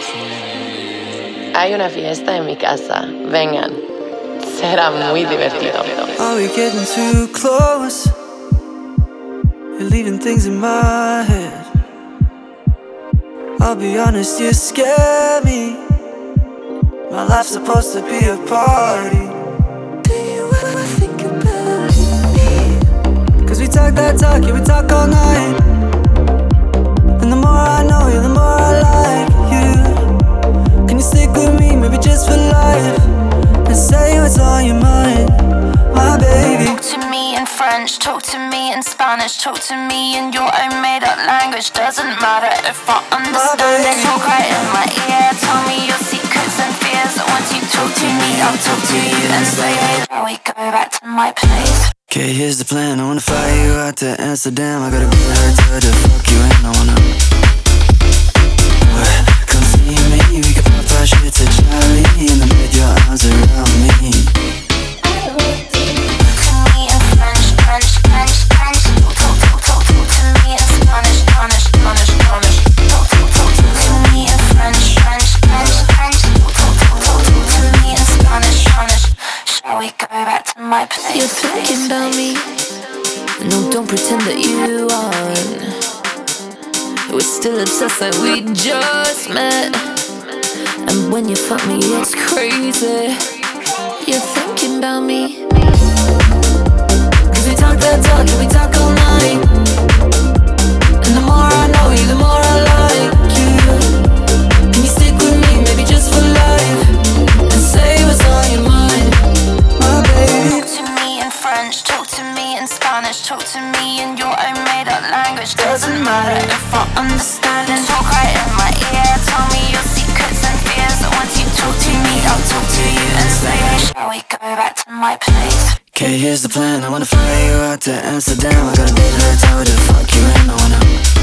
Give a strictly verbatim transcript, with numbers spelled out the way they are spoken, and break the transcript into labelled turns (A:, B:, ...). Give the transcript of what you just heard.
A: Hay una fiesta en mi casa. Vengan. Será muy divertido.
B: Are we getting too close? You're leaving things in my head. I'll be honest, you scare me. My life's supposed to be a party. Do you ever think about me? Cause we talk that talk, yeah, we talk all night. And the more I know you, the more I like you. Can you stick with me, maybe just for life? And say what's on your mind, my baby.
C: Talk to me in French, talk to me in Spanish, talk to me in your own made-up language. Doesn't matter if I understand it. Talk right in my ear, tell me your secrets and fears. Once you talk to me, I'll talk to you and say, hey, shall we go back to my place?
B: Okay, here's the plan. I wanna fly you out to Amsterdam. I gotta get her to the fuck you and I wanna come see me. We can pop our shit to Charlie and then put your arms around me.
C: You're thinking about me. No, don't pretend that you aren't. We're still obsessed like we just met. And when you fuck me, it's crazy. You're thinking about me. Cause we talk that talk, yeah, we talk all night. And the more I know you, the more I like you. Can you stick with me, maybe just for life? And say what's on your mind, my baby. Talk to me in French, talk to me in Spanish, talk to me in your own made-up language. Doesn't matter if I understand it. Talk right in my ear, tell me your secrets and fears. Once you talk to me, I'll talk to you and say, hey, shall we go back to my place?
B: Okay, here's the plan. I wanna fly you out to Amsterdam. I gotta get her to the fuck you and I wanna